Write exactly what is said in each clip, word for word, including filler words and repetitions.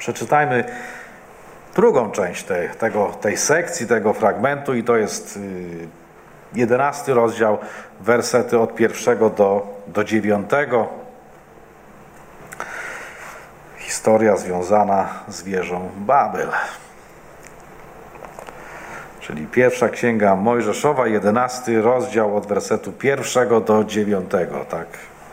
Przeczytajmy drugą część tej, tego, tej sekcji, tego fragmentu i to jest jedenasty rozdział, wersety od pierwszego do, do dziewiątego. Historia związana z wieżą Babel. Czyli pierwsza księga Mojżeszowa, jedenasty rozdział od wersetu pierwszego do dziewiątego, tak.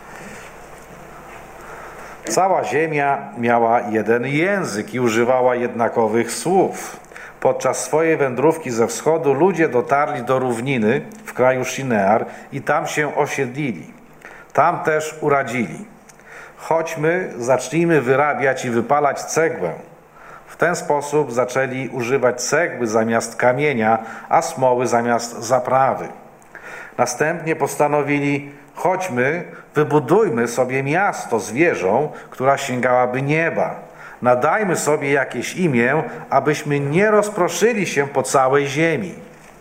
Cała ziemia miała jeden język i używała jednakowych słów. Podczas swojej wędrówki ze wschodu ludzie dotarli do równiny w kraju Shinear i tam się osiedlili. Tam też uradzili. Chodźmy, zacznijmy wyrabiać i wypalać cegłę. W ten sposób zaczęli używać cegły zamiast kamienia, a smoły zamiast zaprawy. Następnie postanowili: chodźmy, wybudujmy sobie miasto z wieżą, która sięgałaby nieba. Nadajmy sobie jakieś imię, abyśmy nie rozproszyli się po całej ziemi.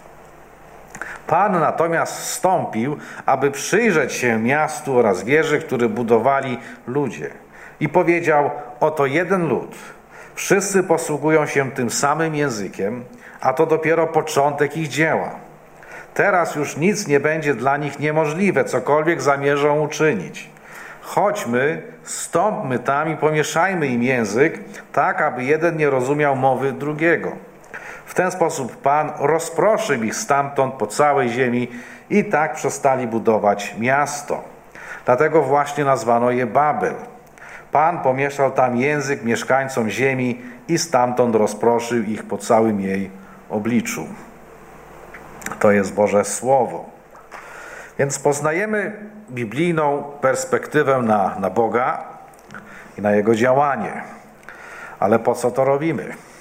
Pan natomiast zstąpił, aby przyjrzeć się miastu oraz wieży, które budowali ludzie. I powiedział: oto jeden lud. Wszyscy posługują się tym samym językiem, a to dopiero początek ich dzieła. Teraz już nic nie będzie dla nich niemożliwe, cokolwiek zamierzą uczynić. Chodźmy, wstąpmy tam i pomieszajmy im język, tak aby jeden nie rozumiał mowy drugiego. W ten sposób Pan rozproszył ich stamtąd po całej ziemi i tak przestali budować miasto. Dlatego właśnie nazwano je Babel. Pan pomieszał tam język mieszkańcom ziemi i stamtąd rozproszył ich po całym jej obliczu. To jest Boże Słowo. Więc poznajemy biblijną perspektywę na, na Boga i na Jego działanie. Ale po co to robimy?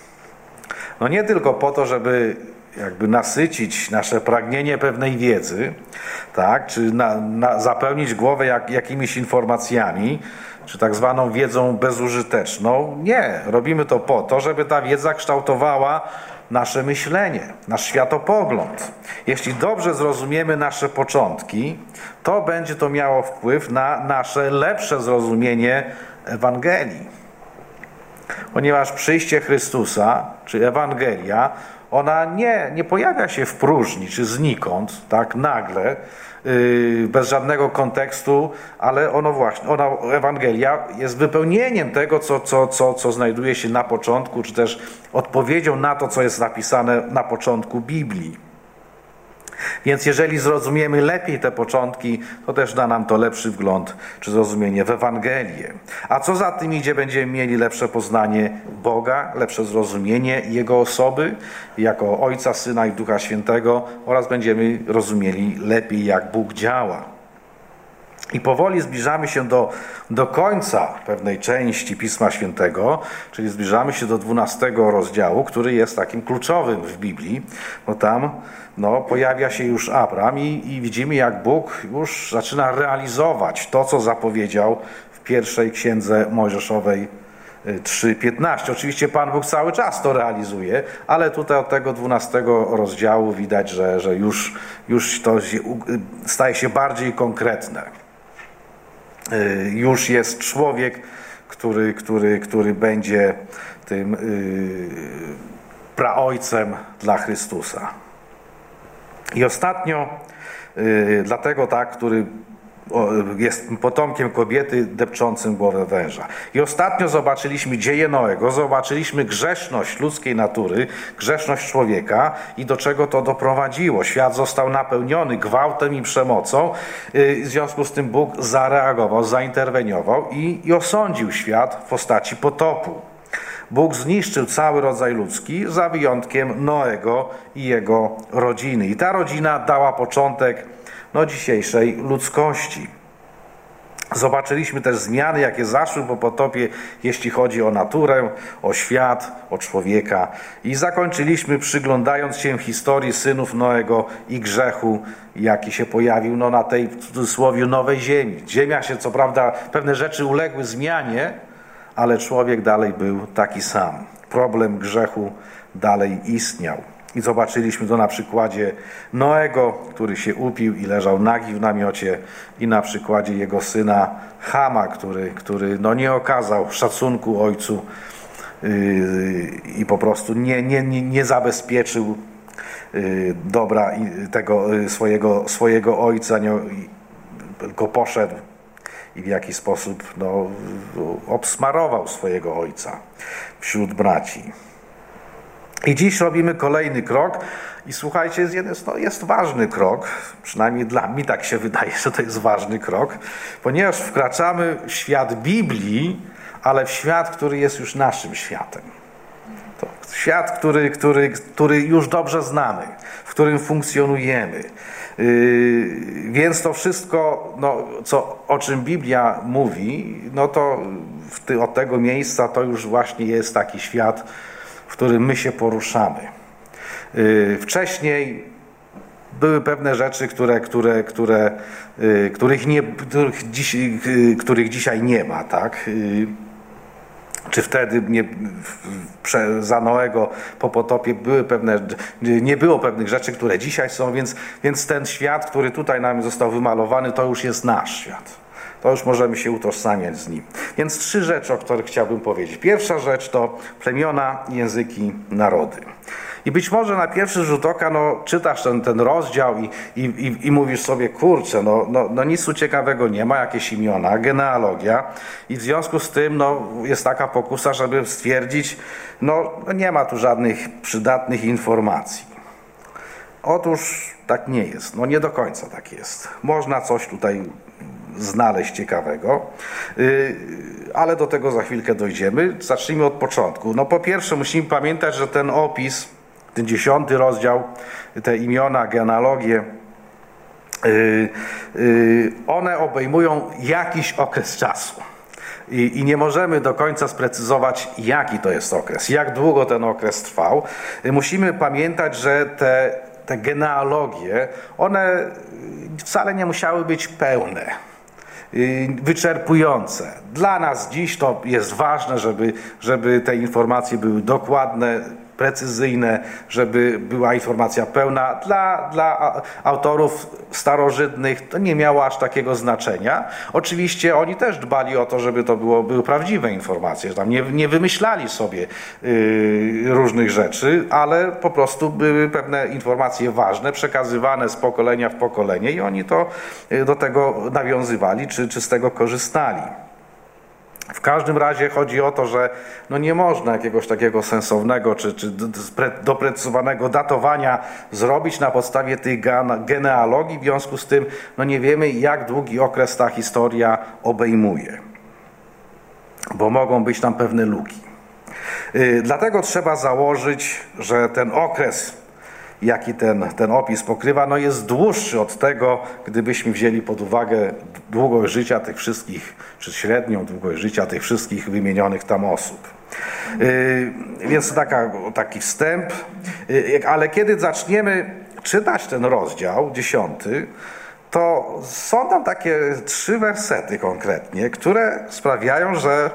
No nie tylko po to, żeby jakby nasycić nasze pragnienie pewnej wiedzy, tak, czy na, na zapełnić głowę jak, jakimiś informacjami, czy tak zwaną wiedzą bezużyteczną. Nie, robimy to po to, żeby ta wiedza kształtowała nasze myślenie, nasz światopogląd. Jeśli dobrze zrozumiemy nasze początki, to będzie to miało wpływ na nasze lepsze zrozumienie Ewangelii. Ponieważ przyjście Chrystusa, czy Ewangelia, ona nie, nie pojawia się w próżni, czy znikąd, tak nagle, yy, bez żadnego kontekstu, ale ono właśnie, ona, Ewangelia jest wypełnieniem tego, co, co, co, co znajduje się na początku, czy też odpowiedzią na to, co jest napisane na początku Biblii. Więc jeżeli zrozumiemy lepiej te początki, to też da nam to lepszy wgląd, czy zrozumienie w Ewangelię. A co za tym idzie, będziemy mieli lepsze poznanie Boga, lepsze zrozumienie Jego osoby, jako Ojca, Syna i Ducha Świętego, oraz będziemy rozumieli lepiej, jak Bóg działa. I powoli zbliżamy się do, do końca pewnej części Pisma Świętego, czyli zbliżamy się do dwunastego rozdziału, który jest takim kluczowym w Biblii, bo tam no, pojawia się już Abram i, i widzimy, jak Bóg już zaczyna realizować to, co zapowiedział w pierwszej księdze Mojżeszowej trzy piętnaście. Oczywiście Pan Bóg cały czas to realizuje, ale tutaj od tego dwunastego rozdziału widać, że, że już, już to staje się bardziej konkretne. Już jest człowiek, który, który, który będzie tym yy, praojcem dla Chrystusa. I ostatnio, yy, dlatego tak, który jest potomkiem kobiety depczącym głowę węża. I ostatnio zobaczyliśmy dzieje Noego, zobaczyliśmy grzeszność ludzkiej natury, grzeszność człowieka i do czego to doprowadziło. Świat został napełniony gwałtem i przemocą, w związku z tym Bóg zareagował, zainterweniował i, i osądził świat w postaci potopu. Bóg zniszczył cały rodzaj ludzki, za wyjątkiem Noego i jego rodziny. I ta rodzina dała początek no, dzisiejszej ludzkości. Zobaczyliśmy też zmiany, jakie zaszły po potopie, jeśli chodzi o naturę, o świat, o człowieka. I zakończyliśmy przyglądając się historii synów Noego i grzechu, jaki się pojawił no, na tej, w cudzysłowie, nowej ziemi. Ziemia się, co prawda, pewne rzeczy uległy zmianie, ale człowiek dalej był taki sam. Problem grzechu dalej istniał. I zobaczyliśmy to na przykładzie Noego, który się upił i leżał nagi w namiocie, i na przykładzie jego syna Chama, który, który no nie okazał szacunku ojcu i po prostu nie, nie, nie, nie zabezpieczył dobra tego swojego, swojego ojca, nie, tylko poszedł i w jakiś sposób no, obsmarował swojego ojca wśród braci. I dziś robimy kolejny krok i słuchajcie, jest, no, jest ważny krok, przynajmniej dla mnie tak się wydaje, że to jest ważny krok, ponieważ wkraczamy w świat Biblii, ale w świat, który jest już naszym światem. To świat, który, który, który już dobrze znamy, w którym funkcjonujemy. Yy, więc to wszystko, no, co, o czym Biblia mówi, no to w ty, od tego miejsca to już właśnie jest taki świat, w którym my się poruszamy. Yy, wcześniej były pewne rzeczy, które, które, które, yy, których, nie, których, dziś, yy, których dzisiaj nie ma, tak? Yy, Czy wtedy nie, za Noego po potopie były pewne, nie było pewnych rzeczy, które dzisiaj są, więc, więc ten świat, który tutaj nam został wymalowany, to już jest nasz świat. To już możemy się utożsamiać z nim. Więc trzy rzeczy, o których chciałbym powiedzieć. Pierwsza rzecz to plemiona, języki, narody. I być może na pierwszy rzut oka no, czytasz ten, ten rozdział i, i, i, i mówisz sobie, kurczę, no, no, no nic tu ciekawego nie ma, jakieś imiona, genealogia i w związku z tym no, jest taka pokusa, żeby stwierdzić, no nie ma tu żadnych przydatnych informacji. Otóż tak nie jest, no nie do końca tak jest. Można coś tutaj znaleźć ciekawego, ale do tego za chwilkę dojdziemy. Zacznijmy od początku. No po pierwsze musimy pamiętać, że ten opis, ten dziesiąty rozdział, te imiona, genealogie, one obejmują jakiś okres czasu. I, I nie możemy do końca sprecyzować, jaki to jest okres, jak długo ten okres trwał. Musimy pamiętać, że te, te genealogie, one wcale nie musiały być pełne, wyczerpujące. Dla nas dziś to jest ważne, żeby, żeby te informacje były dokładne, precyzyjne, żeby była informacja pełna. Dla, dla autorów starożytnych to nie miało aż takiego znaczenia. Oczywiście oni też dbali o to, żeby to było, były prawdziwe informacje, że tam nie, nie wymyślali sobie yy, różnych rzeczy, ale po prostu były pewne informacje ważne, przekazywane z pokolenia w pokolenie i oni to yy, do tego nawiązywali, czy, czy z tego korzystali. W każdym razie chodzi o to, że no nie można jakiegoś takiego sensownego czy, czy doprecyzowanego datowania zrobić na podstawie tych genealogii. W związku z tym no nie wiemy, jak długi okres ta historia obejmuje, bo mogą być tam pewne luki. Yy, dlatego trzeba założyć, że ten okres, jaki ten, ten opis pokrywa, no jest dłuższy od tego, gdybyśmy wzięli pod uwagę długość życia tych wszystkich, czy średnią długość życia tych wszystkich wymienionych tam osób. Yy, więc taka, taki wstęp, yy, ale kiedy zaczniemy czytać ten rozdział, dziesiąty, to są tam takie trzy wersety konkretnie, które sprawiają, że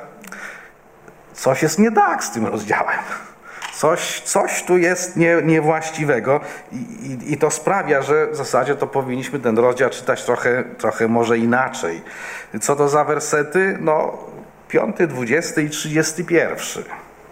coś jest nie tak z tym rozdziałem. Coś, coś tu jest nie, niewłaściwego i, i, i to sprawia, że w zasadzie to powinniśmy ten rozdział czytać trochę, trochę może inaczej. Co to za wersety? No piąty, dwudziesty i trzydziesty pierwszy.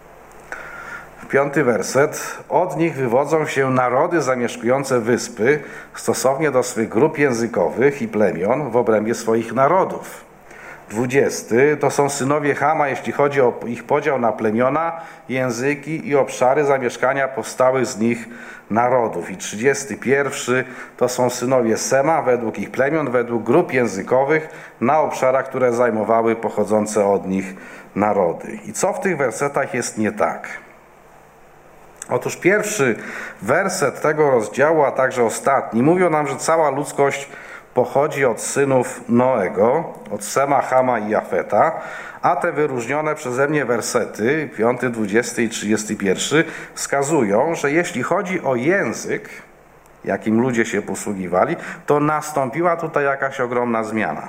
Piąty werset. Od nich wywodzą się narody zamieszkujące wyspy stosownie do swych grup językowych i plemion w obrębie swoich narodów. Dwudziesty to są synowie Chama, jeśli chodzi o ich podział na plemiona, języki i obszary zamieszkania powstałych z nich narodów. I trzydziesty pierwszy to są synowie Sema według ich plemion, według grup językowych na obszarach, które zajmowały pochodzące od nich narody. I co w tych wersetach jest nie tak? Otóż pierwszy werset tego rozdziału, a także ostatni, mówią nam, że cała ludzkość pochodzi od synów Noego, od Sema, Chama i Jafeta, a te wyróżnione przeze mnie wersety, piąty, dwudziesty i trzydziesty pierwszy, wskazują, że jeśli chodzi o język, jakim ludzie się posługiwali, to nastąpiła tutaj jakaś ogromna zmiana.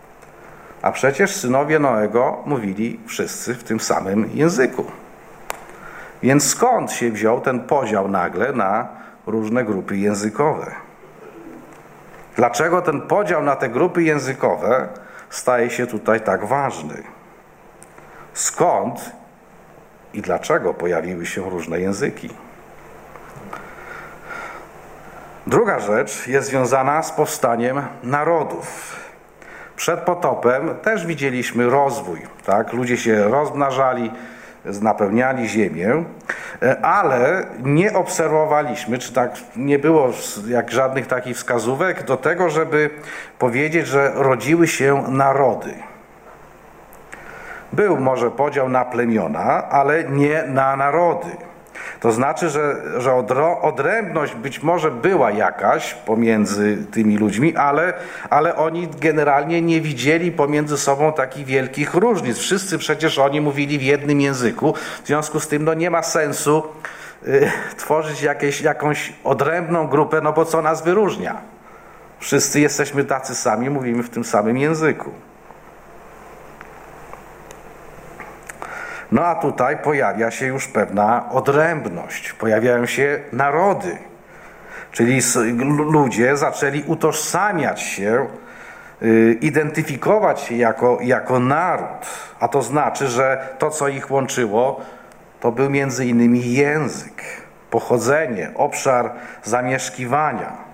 A przecież synowie Noego mówili wszyscy w tym samym języku. Więc skąd się wziął ten podział nagle na różne grupy językowe? Dlaczego ten podział na te grupy językowe staje się tutaj tak ważny? Skąd i dlaczego pojawiły się różne języki. Druga rzecz jest związana z powstaniem narodów. Przed potopem też widzieliśmy rozwój, tak? Ludzie się rozmnażali, napełniali ziemię, ale nie obserwowaliśmy, czy tak nie było jak żadnych takich wskazówek do tego, żeby powiedzieć, że rodziły się narody. Był może podział na plemiona, ale nie na narody. To znaczy, że, że odrębność być może była jakaś pomiędzy tymi ludźmi, ale, ale oni generalnie nie widzieli pomiędzy sobą takich wielkich różnic. Wszyscy przecież oni mówili w jednym języku, w związku z tym no, nie ma sensu y, tworzyć jakieś, jakąś odrębną grupę, no bo co nas wyróżnia? Wszyscy jesteśmy tacy sami, mówimy w tym samym języku. No a tutaj pojawia się już pewna odrębność, pojawiają się narody, czyli ludzie zaczęli utożsamiać się, identyfikować się jako, jako naród, a to znaczy, że to, co ich łączyło, to był między innymi język, pochodzenie, obszar zamieszkiwania.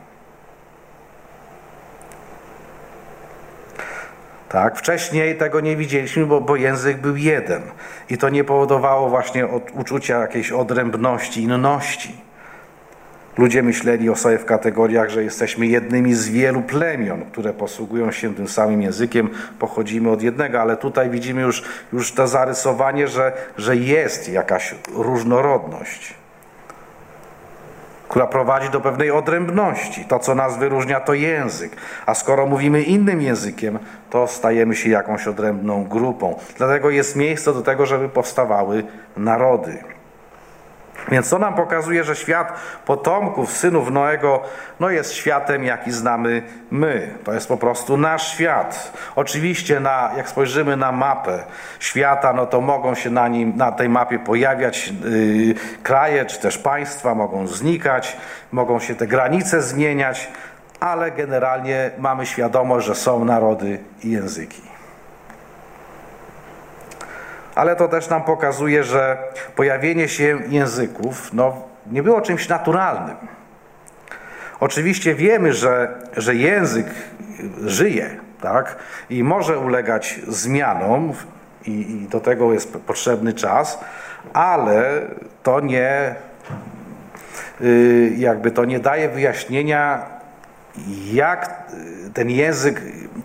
Tak, wcześniej tego nie widzieliśmy, bo, bo język był jeden i to nie powodowało właśnie od, uczucia jakiejś odrębności, inności. Ludzie myśleli o sobie w kategoriach, że jesteśmy jednymi z wielu plemion, które posługują się tym samym językiem, pochodzimy od jednego, ale tutaj widzimy już, już to zarysowanie, że, że jest jakaś różnorodność, która prowadzi do pewnej odrębności. To, co nas wyróżnia, to język. A skoro mówimy innym językiem, to stajemy się jakąś odrębną grupą. Dlatego jest miejsce do tego, żeby powstawały narody. Więc to nam pokazuje, że świat potomków, synów Noego, no jest światem, jaki znamy my. To jest po prostu nasz świat. Oczywiście, na, jak spojrzymy na mapę świata, no to mogą się na, nim, na tej mapie pojawiać yy, kraje, czy też państwa, mogą znikać, mogą się te granice zmieniać, ale generalnie mamy świadomość, że są narody i języki. Ale to też nam pokazuje, że pojawienie się języków no, nie było czymś naturalnym. Oczywiście wiemy, że, że język żyje, tak? I może ulegać zmianom i, i do tego jest potrzebny czas, ale to nie, yy, jakby to nie daje wyjaśnienia, jak ten język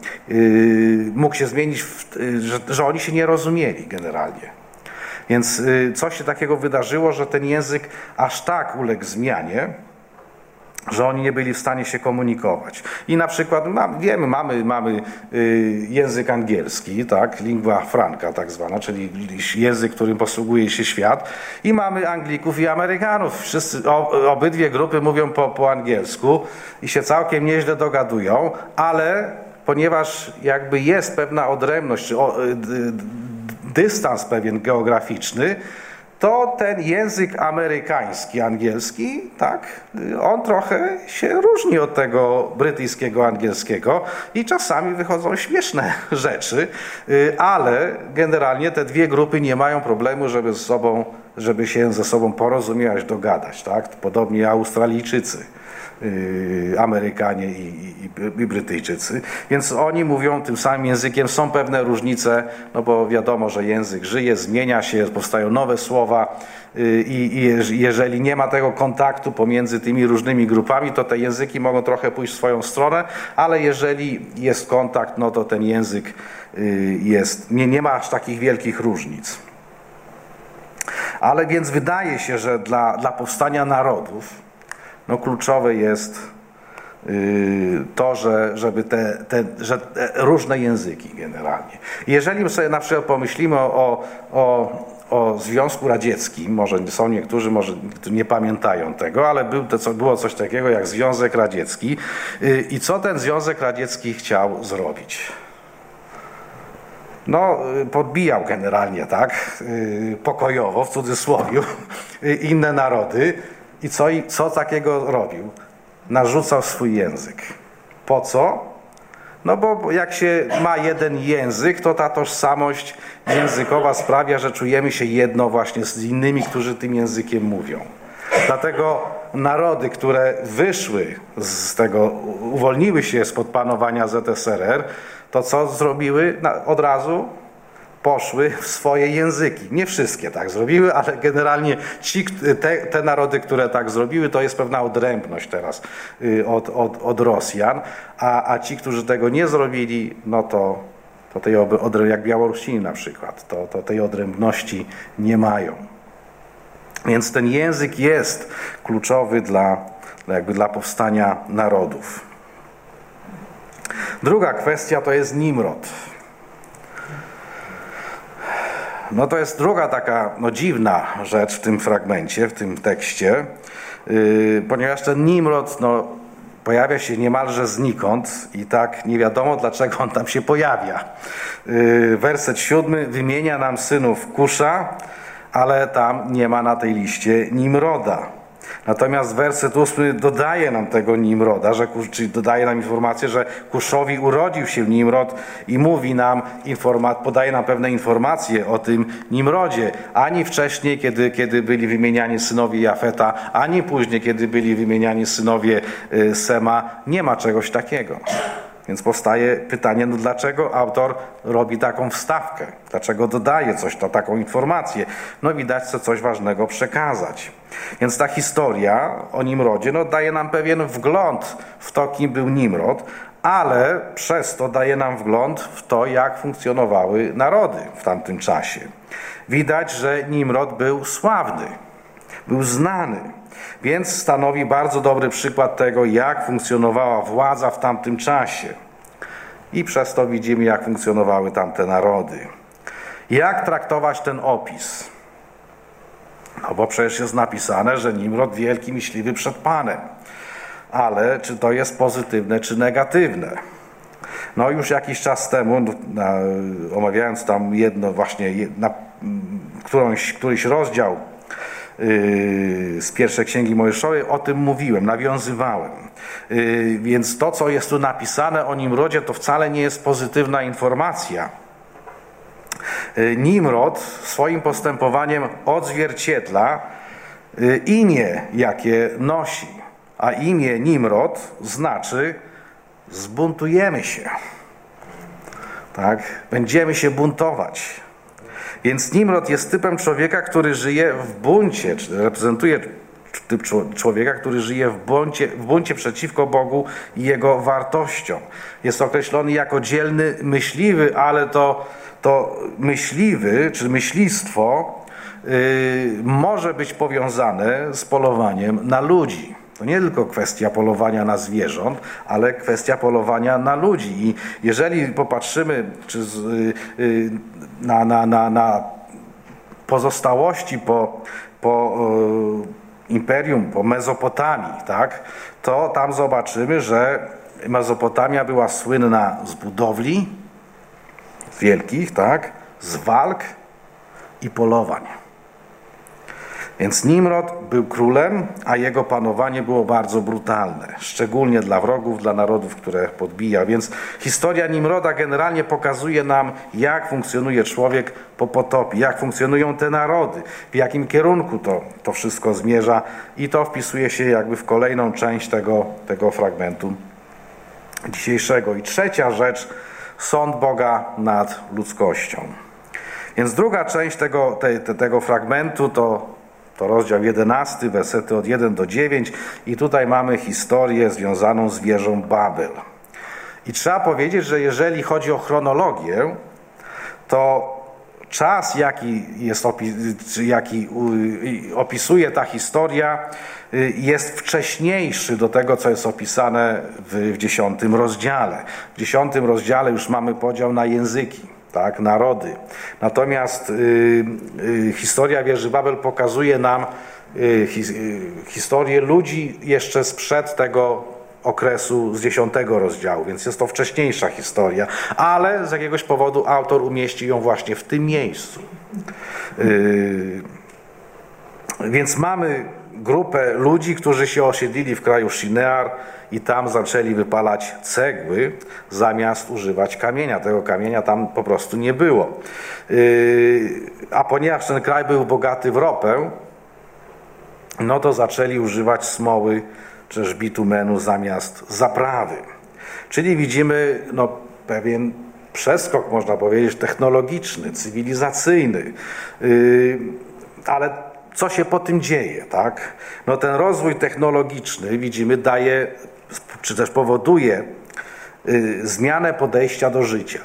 yy, mógł się zmienić, w, yy, że, że oni się nie rozumieli generalnie. Więc yy, coś się takiego wydarzyło, że ten język aż tak uległ zmianie, że oni nie byli w stanie się komunikować. I na przykład mam, wiemy, mamy, mamy yy, język angielski, tak, lingua franca tak zwana, czyli język, którym posługuje się świat, i mamy Anglików i Amerykanów. Wszyscy, o, obydwie grupy mówią po, po angielsku i się całkiem nieźle dogadują, ale ponieważ jakby jest pewna odrębność, czy o, y, dystans pewien geograficzny, to ten język amerykański, angielski, tak, on trochę się różni od tego brytyjskiego angielskiego i czasami wychodzą śmieszne rzeczy, ale generalnie te dwie grupy nie mają problemu, żeby, z sobą, żeby się ze sobą porozumiewać, dogadać, tak, podobnie Australijczycy. Amerykanie i, i, i Brytyjczycy, więc oni mówią tym samym językiem, są pewne różnice, no bo wiadomo, że język żyje, zmienia się, powstają nowe słowa i, i jeżeli nie ma tego kontaktu pomiędzy tymi różnymi grupami, to te języki mogą trochę pójść w swoją stronę, ale jeżeli jest kontakt, no to ten język jest, nie, nie ma aż takich wielkich różnic. Ale więc wydaje się, że dla, dla powstania narodów no kluczowe jest yy, to, że, żeby te, te, że te różne języki generalnie. Jeżeli sobie na przykład pomyślimy o, o, o Związku Radzieckim, może są niektórzy, może nie pamiętają tego, ale był to, było coś takiego jak Związek Radziecki yy, i co ten Związek Radziecki chciał zrobić? No, podbijał generalnie, tak, yy, pokojowo, w cudzysłowie, yy, inne narody. I co, co takiego robił? Narzucał swój język. Po co? No bo jak się ma jeden język, to ta tożsamość językowa sprawia, że czujemy się jedno właśnie z innymi, którzy tym językiem mówią. Dlatego narody, które wyszły z tego, uwolniły się spod panowania Z S R R, to co zrobiły? Od razu poszły w swoje języki. Nie wszystkie tak zrobiły, ale generalnie ci, te, te narody, które tak zrobiły, to jest pewna odrębność teraz od, od, od Rosjan, a, a ci, którzy tego nie zrobili, no to, to tej, jak Białorusini na przykład, to, to tej odrębności nie mają. Więc ten język jest kluczowy dla, jakby dla powstania narodów. Druga kwestia to jest Nimrod. No to jest druga taka no, dziwna rzecz w tym fragmencie, w tym tekście, yy, ponieważ ten Nimrod no, pojawia się niemalże znikąd i tak nie wiadomo, dlaczego on tam się pojawia. Yy, werset siódmy wymienia nam synów Kusza, ale tam nie ma na tej liście Nimroda. Natomiast werset ósmy dodaje nam tego Nimroda, że, czyli dodaje nam informację, że Kuszowi urodził się Nimrod i mówi nam, podaje nam pewne informacje o tym Nimrodzie. Ani wcześniej, kiedy, kiedy byli wymieniani synowie Jafeta, ani później, kiedy byli wymieniani synowie Sema, nie ma czegoś takiego. Więc powstaje pytanie, no dlaczego autor robi taką wstawkę? Dlaczego dodaje coś, to taką informację? No widać, chce coś ważnego przekazać. Więc ta historia o Nimrodzie no, daje nam pewien wgląd w to, kim był Nimrod, ale przez to daje nam wgląd w to, jak funkcjonowały narody w tamtym czasie. Widać, że Nimrod był sławny, był znany. Więc stanowi bardzo dobry przykład tego, jak funkcjonowała władza w tamtym czasie. I przez to widzimy, jak funkcjonowały tamte narody. Jak traktować ten opis? No bo przecież jest napisane, że Nimrod wielki, myśliwy przed Panem. Ale czy to jest pozytywne, czy negatywne? No już jakiś czas temu, na, omawiając tam jedno właśnie, na, którąś, któryś rozdział z pierwszej Księgi Mojżeszowej, o tym mówiłem, nawiązywałem. Więc to, co jest tu napisane o Nimrodzie, to wcale nie jest pozytywna informacja. Nimrod swoim postępowaniem odzwierciedla imię, jakie nosi. A imię Nimrod znaczy zbuntujemy się. Tak? Będziemy się buntować. Więc Nimrod jest typem człowieka, który żyje w buncie, czy reprezentuje typ człowieka, który żyje w buncie, w buncie przeciwko Bogu i Jego wartościom. Jest określony jako dzielny myśliwy, ale to, to myśliwy, czy myślistwo yy, może być powiązane z polowaniem na ludzi. To nie tylko kwestia polowania na zwierząt, ale kwestia polowania na ludzi. I jeżeli popatrzymy czy z, yy, na, na, na, na pozostałości po, po yy, imperium, po Mezopotamii, tak, to tam zobaczymy, że Mezopotamia była słynna z budowli wielkich, tak, z walk i polowań. Więc Nimrod był królem, a jego panowanie było bardzo brutalne, szczególnie dla wrogów, dla narodów, które podbija. Więc historia Nimroda generalnie pokazuje nam, jak funkcjonuje człowiek po potopie, jak funkcjonują te narody, w jakim kierunku to, to wszystko zmierza i to wpisuje się jakby w kolejną część tego, tego fragmentu dzisiejszego. I trzecia rzecz, sąd Boga nad ludzkością. Więc druga część tego, te, te, tego fragmentu to To rozdział jedenasty, wersety od pierwszego do dziewiątego i tutaj mamy historię związaną z wieżą Babel. I trzeba powiedzieć, że jeżeli chodzi o chronologię, to czas, jaki, jest opis, jaki opisuje ta historia, jest wcześniejszy do tego, co jest opisane w, w dziesiątym rozdziale. W dziesiątym rozdziale już mamy podział na języki. Tak, narody. Natomiast y, y, historia wieży Babel pokazuje nam y, hi, y, historię ludzi jeszcze sprzed tego okresu z dziesiątego rozdziału, więc jest to wcześniejsza historia, ale z jakiegoś powodu autor umieści ją właśnie w tym miejscu. Y, więc mamy grupę ludzi, którzy się osiedlili w kraju Shinear i tam zaczęli wypalać cegły zamiast używać kamienia. Tego kamienia tam po prostu nie było. A ponieważ ten kraj był bogaty w ropę, no to zaczęli używać smoły czy też bitumenu zamiast zaprawy. Czyli widzimy no, pewien przeskok, można powiedzieć, technologiczny, cywilizacyjny. Yy, ale co się po tym dzieje, tak? No ten rozwój technologiczny, widzimy, daje, czy też powoduje yy, zmianę podejścia do życia.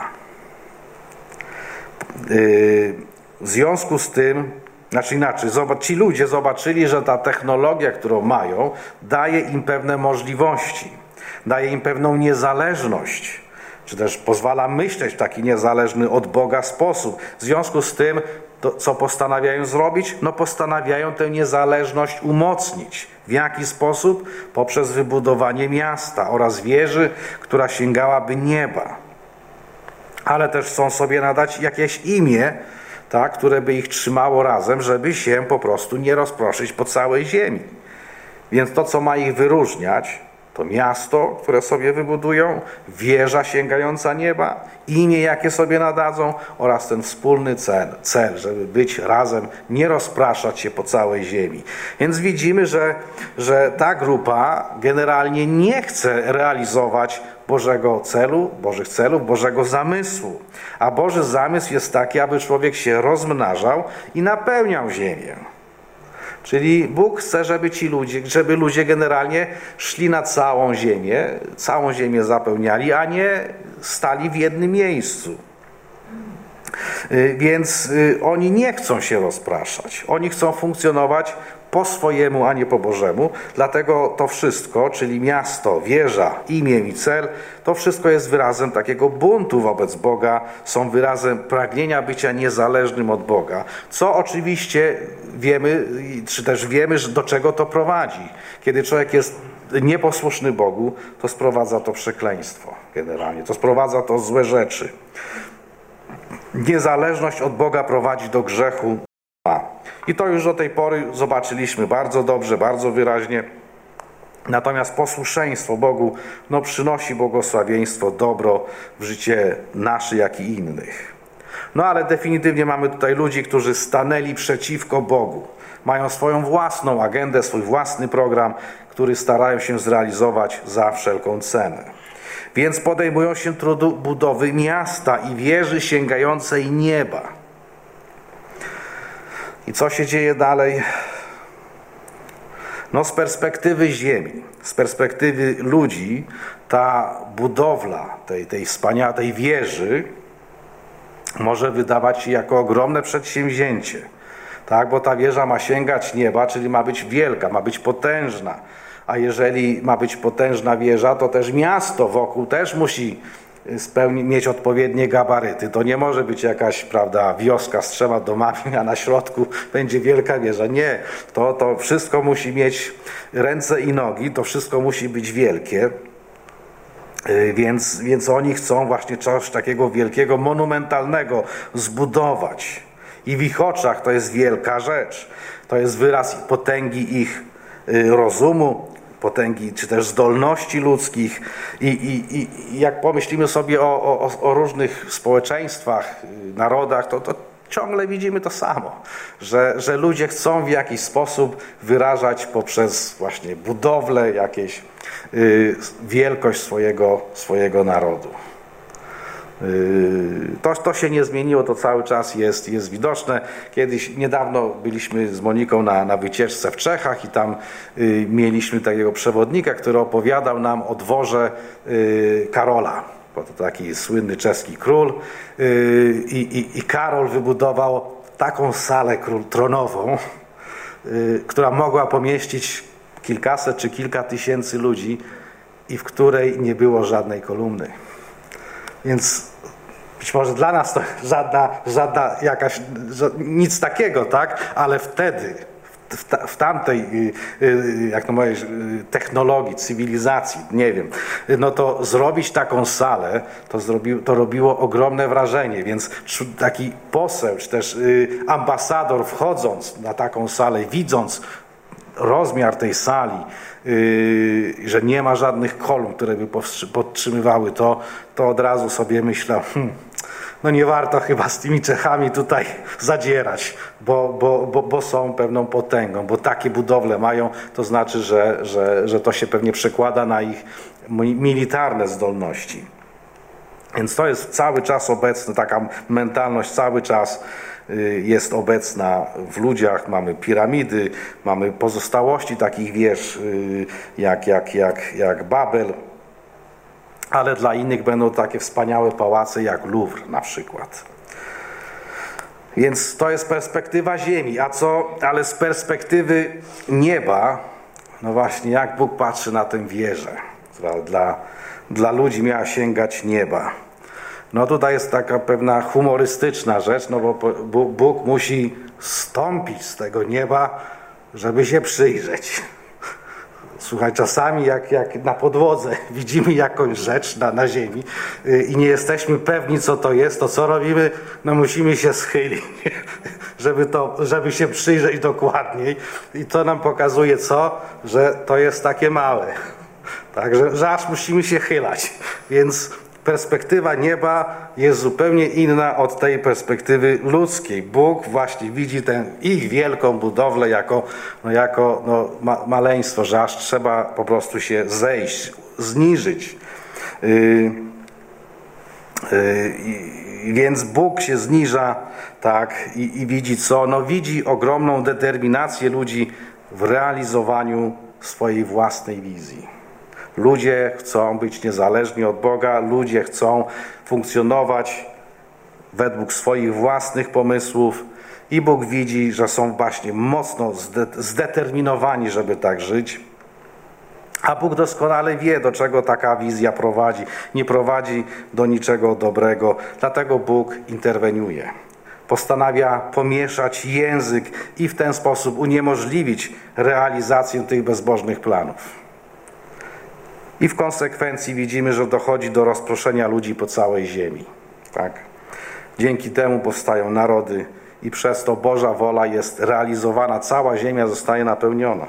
Yy, w związku z tym, znaczy inaczej, zobacz, ci ludzie zobaczyli, że ta technologia, którą mają, daje im pewne możliwości, daje im pewną niezależność, czy też pozwala myśleć w taki niezależny od Boga sposób. W związku z tym, to co postanawiają zrobić? No postanawiają tę niezależność umocnić. W jaki sposób? Poprzez wybudowanie miasta oraz wieży, która sięgałaby nieba. Ale też chcą sobie nadać jakieś imię, tak, które by ich trzymało razem, żeby się po prostu nie rozproszyć po całej ziemi. Więc to, co ma ich wyróżniać, to miasto, które sobie wybudują, wieża sięgająca nieba, imię, jakie sobie nadadzą oraz ten wspólny cel, cel, żeby być razem, nie rozpraszać się po całej ziemi. Więc widzimy, że, że ta grupa generalnie nie chce realizować Bożego celu, Bożych celów, Bożego zamysłu. A Boży zamysł jest taki, aby człowiek się rozmnażał i napełniał ziemię. Czyli Bóg chce, żeby ci ludzie, żeby ludzie generalnie szli na całą ziemię, całą ziemię zapełniali, a nie stali w jednym miejscu. Więc oni nie chcą się rozpraszać. Oni chcą funkcjonować po swojemu, a nie po Bożemu. Dlatego to wszystko, czyli miasto, wieża, imię i cel, to wszystko jest wyrazem takiego buntu wobec Boga, są wyrazem pragnienia bycia niezależnym od Boga, co oczywiście wiemy, czy też wiemy, do czego to prowadzi. Kiedy człowiek jest nieposłuszny Bogu, to sprowadza to przekleństwo generalnie, to sprowadza to złe rzeczy. Niezależność od Boga prowadzi do grzechu. I to już do tej pory zobaczyliśmy bardzo dobrze, bardzo wyraźnie. Natomiast posłuszeństwo Bogu no, przynosi błogosławieństwo, dobro w życie nasze, jak i innych. No ale definitywnie mamy tutaj ludzi, którzy stanęli przeciwko Bogu. Mają swoją własną agendę, swój własny program, który starają się zrealizować za wszelką cenę. Więc podejmują się trudu budowy miasta i wieży sięgającej nieba. I co się dzieje dalej? No z perspektywy ziemi, z perspektywy ludzi, ta budowla tej, tej wspaniałej wieży może wydawać się jako ogromne przedsięwzięcie. Tak, bo ta wieża ma sięgać nieba, czyli ma być wielka, ma być potężna. A jeżeli ma być potężna wieża, to też miasto wokół też musi spełni, mieć odpowiednie gabaryty. To nie może być jakaś, prawda, wioska z trzema domami, a na środku będzie wielka wieża. Nie, to, to wszystko musi mieć ręce i nogi, to wszystko musi być wielkie. Więc, więc oni chcą właśnie coś takiego wielkiego, monumentalnego zbudować. I w ich oczach to jest wielka rzecz. To jest wyraz potęgi ich rozumu, potęgi czy też zdolności ludzkich. I, i, i jak pomyślimy sobie o, o, o różnych społeczeństwach, narodach, to, to ciągle widzimy to samo, że, że ludzie chcą w jakiś sposób wyrażać poprzez właśnie budowlę jakieś y, wielkość swojego, swojego narodu. To, to się nie zmieniło, to cały czas jest, jest widoczne. Kiedyś, niedawno byliśmy z Moniką na, na wycieczce w Czechach i tam y, mieliśmy takiego przewodnika, który opowiadał nam o dworze y, Karola, bo to taki słynny czeski król y, i, i Karol wybudował taką salę król, tronową, y, która mogła pomieścić kilkaset czy kilka tysięcy ludzi i w której nie było żadnej kolumny. Więc być może dla nas to żadna, żadna jakaś, nic takiego, tak? Ale wtedy, w, ta, w tamtej, jak to mówisz, technologii, cywilizacji, nie wiem, no to zrobić taką salę, to, zrobił, to robiło ogromne wrażenie, więc taki poseł, czy też ambasador wchodząc na taką salę, widząc rozmiar tej sali, yy, że nie ma żadnych kolumn, które by podtrzymywały to, to od razu sobie myślę, hmm, no nie warto chyba z tymi Czechami tutaj zadzierać, bo, bo, bo, bo są pewną potęgą, bo takie budowle mają, to znaczy, że, że, że to się pewnie przekłada na ich militarne zdolności. Więc to jest cały czas obecne, taka mentalność cały czas jest obecna w ludziach. Mamy piramidy, mamy pozostałości takich wież jak, jak, jak, jak Babel, ale dla innych będą takie wspaniałe pałace jak Louvre na przykład. Więc to jest perspektywa ziemi. A co, ale z perspektywy nieba, no właśnie, jak Bóg patrzy na tę wieżę, która dla, dla ludzi miała sięgać nieba. No tutaj jest taka pewna humorystyczna rzecz, no bo Bóg musi stąpić z tego nieba, żeby się przyjrzeć. Słuchaj, czasami jak, jak na podłodze widzimy jakąś rzecz na, na ziemi i nie jesteśmy pewni, co to jest, to co robimy? No musimy się schylić, żeby, to, żeby się przyjrzeć dokładniej. I to nam pokazuje co? Że to jest takie małe. Także że aż musimy się chylać. Więc perspektywa nieba jest zupełnie inna od tej perspektywy ludzkiej. Bóg właśnie widzi tę ich wielką budowlę jako, no jako no, ma, maleństwo, że aż trzeba po prostu się zejść, zniżyć. Yy, yy, więc Bóg się zniża, tak, i, i widzi co? No widzi ogromną determinację ludzi w realizowaniu swojej własnej wizji. Ludzie chcą być niezależni od Boga, ludzie chcą funkcjonować według swoich własnych pomysłów i Bóg widzi, że są właśnie mocno zdeterminowani, żeby tak żyć. A Bóg doskonale wie, do czego taka wizja prowadzi. Nie prowadzi do niczego dobrego, dlatego Bóg interweniuje. Postanawia pomieszać język i w ten sposób uniemożliwić realizację tych bezbożnych planów. I w konsekwencji widzimy, że dochodzi do rozproszenia ludzi po całej ziemi. Tak? Dzięki temu powstają narody i przez to Boża wola jest realizowana, cała ziemia zostaje napełniona.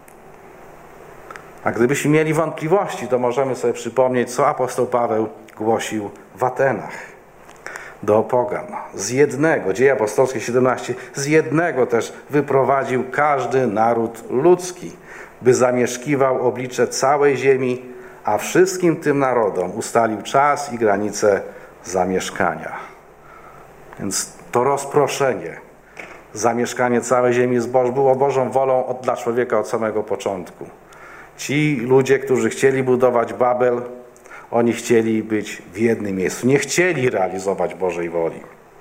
A gdybyśmy mieli wątpliwości, to możemy sobie przypomnieć, co apostoł Paweł głosił w Atenach do pogan. Z jednego, Dzieje Apostolskie siedemnaście, z jednego też wyprowadził każdy naród ludzki, by zamieszkiwał oblicze całej ziemi, a wszystkim tym narodom ustalił czas i granice zamieszkania. Więc to rozproszenie, zamieszkanie całej ziemi było Bożą wolą od, dla człowieka od samego początku. Ci ludzie, którzy chcieli budować Babel, oni chcieli być w jednym miejscu. Nie chcieli realizować Bożej woli.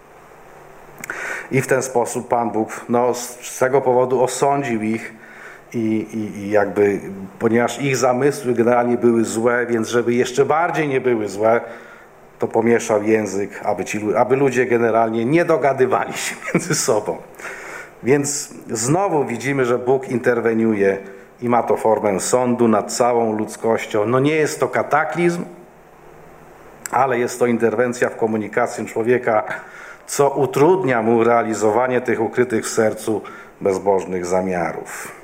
I w ten sposób Pan Bóg no, z tego powodu osądził ich i, i, i jakby, ponieważ ich zamysły generalnie były złe, więc żeby jeszcze bardziej nie były złe, to pomieszał język, aby, ci, aby ludzie generalnie nie dogadywali się między sobą. Więc znowu widzimy, że Bóg interweniuje i ma to formę sądu nad całą ludzkością. No nie jest to kataklizm, ale jest to interwencja w komunikację człowieka, co utrudnia mu realizowanie tych ukrytych w sercu bezbożnych zamiarów.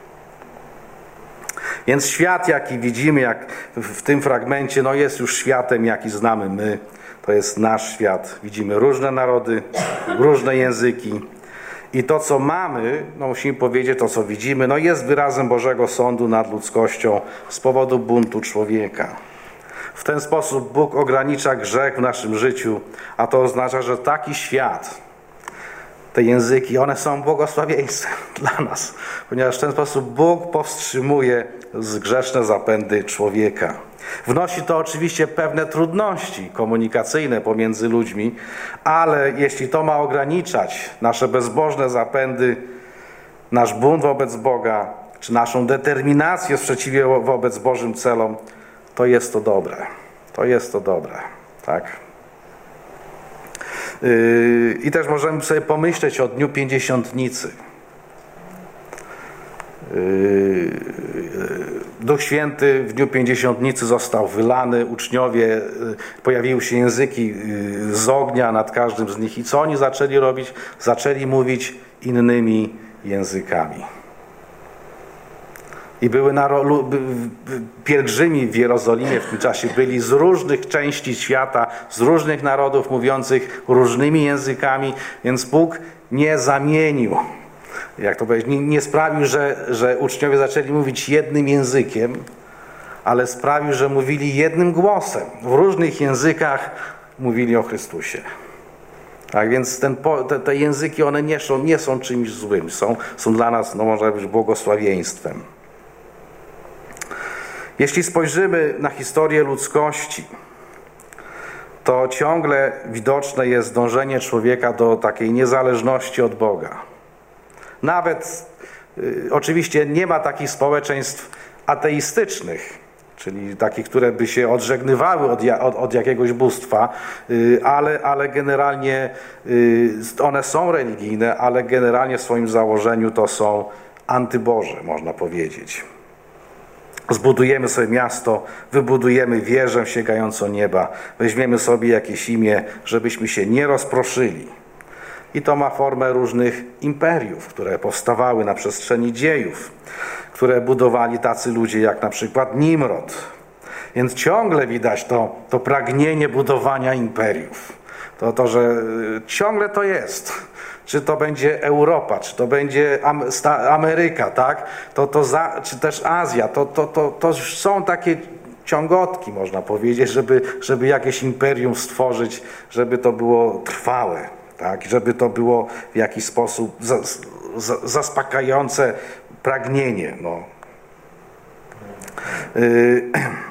Więc świat, jaki widzimy jak w tym fragmencie, no jest już światem, jaki znamy my. To jest nasz świat. Widzimy różne narody, różne języki. I to, co mamy, no musimy powiedzieć, to, co widzimy, no jest wyrazem Bożego sądu nad ludzkością z powodu buntu człowieka. W ten sposób Bóg ogranicza grzech w naszym życiu, a to oznacza, że taki świat, te języki, one są błogosławieństwem dla nas, ponieważ w ten sposób Bóg powstrzymuje grzeszne zapędy człowieka. Wnosi to oczywiście pewne trudności komunikacyjne pomiędzy ludźmi, ale jeśli to ma ograniczać nasze bezbożne zapędy, nasz bunt wobec Boga, czy naszą determinację sprzeciwie wobec Bożym celom, to jest to dobre. To jest to dobre. Tak? Yy, I też możemy sobie pomyśleć o Dniu Pięćdziesiątnicy. Yy, Duch Święty w Dniu Pięćdziesiątnicy został wylany, uczniowie, pojawiły się języki z ognia nad każdym z nich. I co oni zaczęli robić? Zaczęli mówić innymi językami. I były naro- pielgrzymi w Jerozolimie w tym czasie byli z różnych części świata, z różnych narodów mówiących różnymi językami, więc Bóg nie zamienił, jak to powiedzieć, nie, nie sprawił, że, że uczniowie zaczęli mówić jednym językiem, ale sprawił, że mówili jednym głosem. W różnych językach mówili o Chrystusie. Tak więc ten, te, te języki, one nie są, nie są czymś złym, są, są dla nas, no można być, błogosławieństwem. Jeśli spojrzymy na historię ludzkości, to ciągle widoczne jest dążenie człowieka do takiej niezależności od Boga. Nawet y, oczywiście nie ma takich społeczeństw ateistycznych, czyli takich, które by się odżegnywały od, od, od jakiegoś bóstwa, y, ale, ale generalnie y, one są religijne, ale generalnie w swoim założeniu to są antyboże, można powiedzieć. Zbudujemy sobie miasto, wybudujemy wieżę sięgającą nieba, weźmiemy sobie jakieś imię, żebyśmy się nie rozproszyli. I to ma formę różnych imperiów, które powstawały na przestrzeni dziejów, które budowali tacy ludzie jak na przykład Nimrod. Więc ciągle widać to, to pragnienie budowania imperiów. To, to, że ciągle to jest. Czy to będzie Europa, czy to będzie Ameryka, tak? To, to za, czy też Azja. To, to, to, to są takie ciągotki, można powiedzieć, żeby, żeby jakieś imperium stworzyć, żeby to było trwałe, tak? Żeby to było w jakiś sposób za, za, zaspokajające pragnienie. No. Yy,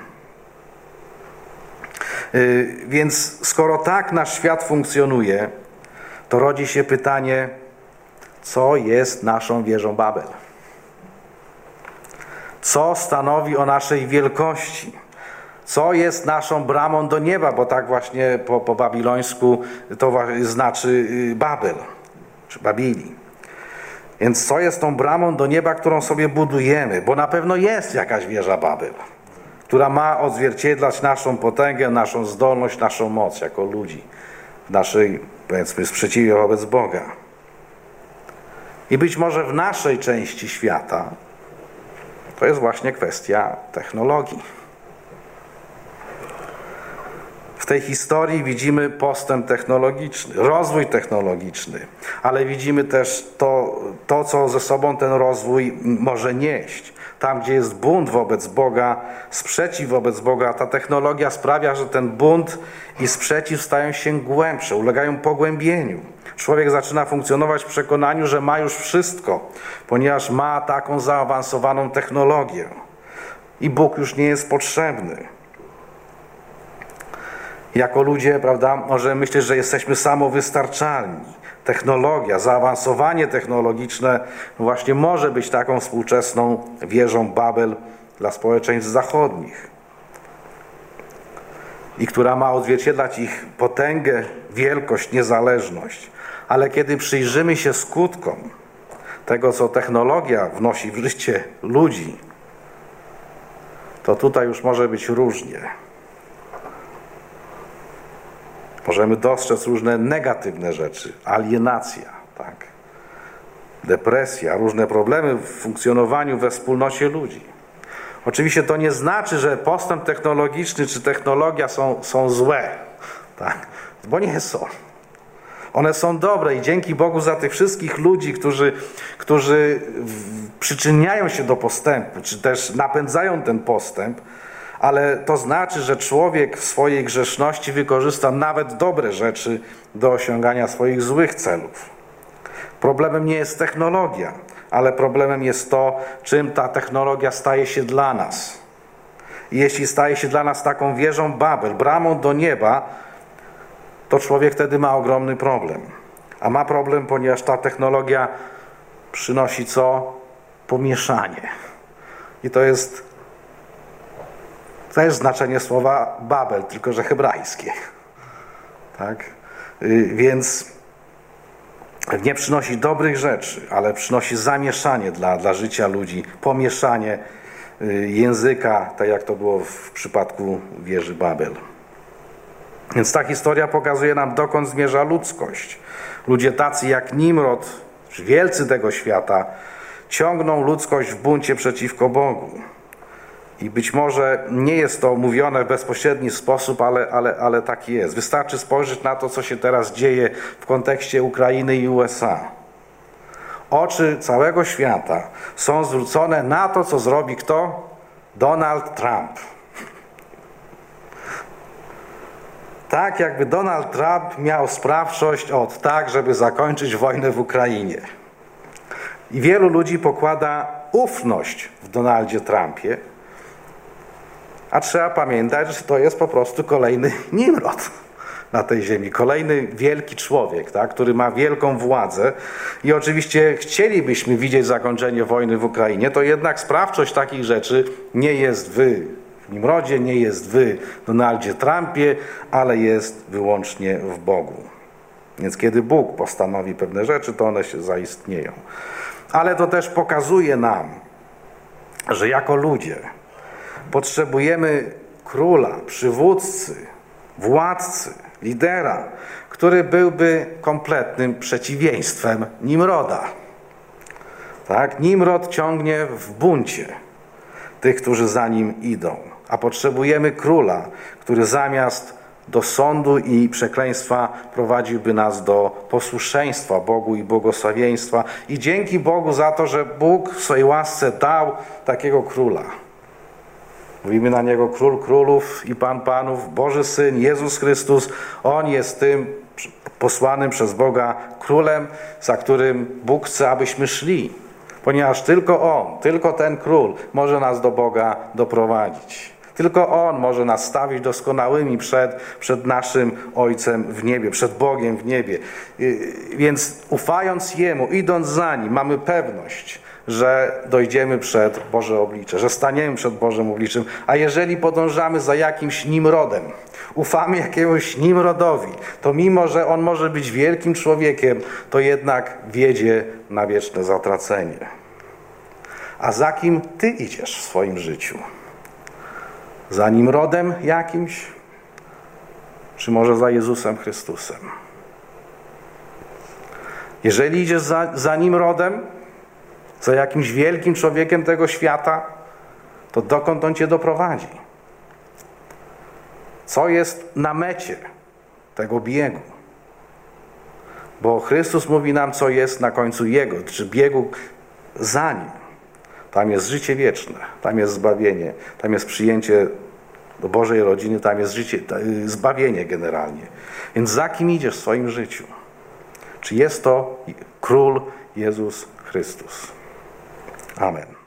yy, więc skoro tak nasz świat funkcjonuje, to rodzi się pytanie, co jest naszą wieżą Babel? Co stanowi o naszej wielkości? Co jest naszą bramą do nieba? Bo tak właśnie po, po babilońsku to znaczy Babel, czy Babili. Więc co jest tą bramą do nieba, którą sobie budujemy? Bo na pewno jest jakaś wieża Babel, która ma odzwierciedlać naszą potęgę, naszą zdolność, naszą moc jako ludzi w naszej, powiedzmy, sprzeciwie wobec Boga. I być może w naszej części świata to jest właśnie kwestia technologii. W tej historii widzimy postęp technologiczny, rozwój technologiczny, ale widzimy też to, to, co ze sobą ten rozwój może nieść. Tam, gdzie jest bunt wobec Boga, sprzeciw wobec Boga, ta technologia sprawia, że ten bunt i sprzeciw stają się głębsze, ulegają pogłębieniu. Człowiek zaczyna funkcjonować w przekonaniu, że ma już wszystko, ponieważ ma taką zaawansowaną technologię i Bóg już nie jest potrzebny. Jako ludzie, prawda, możemy myśleć, że jesteśmy samowystarczalni. Technologia, zaawansowanie technologiczne właśnie może być taką współczesną wieżą Babel dla społeczeństw zachodnich i która ma odzwierciedlać ich potęgę, wielkość, niezależność. Ale kiedy przyjrzymy się skutkom tego, co technologia wnosi w życie ludzi, to tutaj już może być różnie. Możemy dostrzec różne negatywne rzeczy, alienacja, tak? Depresja, różne problemy w funkcjonowaniu we wspólnocie ludzi. Oczywiście to nie znaczy, że postęp technologiczny czy technologia są, są złe, tak? Bo nie są. One są dobre i dzięki Bogu za tych wszystkich ludzi, którzy, którzy przyczyniają się do postępu, czy też napędzają ten postęp, ale to znaczy, że człowiek w swojej grzeszności wykorzysta nawet dobre rzeczy do osiągania swoich złych celów. Problemem nie jest technologia, ale problemem jest to, czym ta technologia staje się dla nas. I jeśli staje się dla nas taką wieżą Babel, bramą do nieba, to człowiek wtedy ma ogromny problem. A ma problem, ponieważ ta technologia przynosi co? Pomieszanie. I to jest też znaczenie słowa Babel, tylko że hebrajskie. Tak? Więc nie przynosi dobrych rzeczy, ale przynosi zamieszanie dla, dla życia ludzi, pomieszanie języka, tak jak to było w przypadku wieży Babel. Więc ta historia pokazuje nam, dokąd zmierza ludzkość. Ludzie tacy jak Nimrod, wielcy tego świata, ciągną ludzkość w buncie przeciwko Bogu. I być może nie jest to mówione w bezpośredni sposób, ale, ale, ale tak jest. Wystarczy spojrzeć na to, co się teraz dzieje w kontekście Ukrainy i U S A. Oczy całego świata są zwrócone na to, co zrobi kto? Donald Trump. Tak jakby Donald Trump miał sprawczość od tak, żeby zakończyć wojnę w Ukrainie. I wielu ludzi pokłada ufność w Donaldzie Trumpie, a trzeba pamiętać, że to jest po prostu kolejny Nimrod na tej ziemi. Kolejny wielki człowiek, tak, który ma wielką władzę. I oczywiście chcielibyśmy widzieć zakończenie wojny w Ukrainie, to jednak sprawczość takich rzeczy nie jest w Nimrodzie, nie jest w Donaldzie Trumpie, ale jest wyłącznie w Bogu. Więc kiedy Bóg postanowi pewne rzeczy, to one się zaistnieją. Ale to też pokazuje nam, że jako ludzie potrzebujemy króla, przywódcy, władcy, lidera, który byłby kompletnym przeciwieństwem Nimroda. Tak? Nimrod ciągnie w buncie tych, którzy za nim idą. A potrzebujemy króla, który zamiast do sądu i przekleństwa prowadziłby nas do posłuszeństwa Bogu i błogosławieństwa. I dzięki Bogu za to, że Bóg w swojej łasce dał takiego króla. Mówimy na Niego Król Królów i Pan Panów, Boży Syn, Jezus Chrystus. On jest tym posłanym przez Boga Królem, za którym Bóg chce, abyśmy szli. Ponieważ tylko On, tylko ten Król może nas do Boga doprowadzić. Tylko On może nas stawić doskonałymi przed, przed naszym Ojcem w niebie, przed Bogiem w niebie. Więc ufając Jemu, idąc za Nim, mamy pewność, że dojdziemy przed Boże oblicze, że staniemy przed Bożym obliczem. A jeżeli podążamy za jakimś Nimrodem, ufamy jakiemuś Nimrodowi, to mimo, że on może być wielkim człowiekiem, to jednak wiedzie na wieczne zatracenie. A za kim ty idziesz w swoim życiu? Za Nimrodem jakimś? Czy może za Jezusem Chrystusem? Jeżeli idziesz za, za Nimrodem, za jakimś wielkim człowiekiem tego świata, to dokąd on cię doprowadzi? Co jest na mecie tego biegu? Bo Chrystus mówi nam, co jest na końcu Jego, czy biegu za Nim. Tam jest życie wieczne, tam jest zbawienie, tam jest przyjęcie do Bożej rodziny, tam jest życie, zbawienie generalnie. Więc za kim idziesz w swoim życiu? Czy jest to Król Jezus Chrystus? Amen.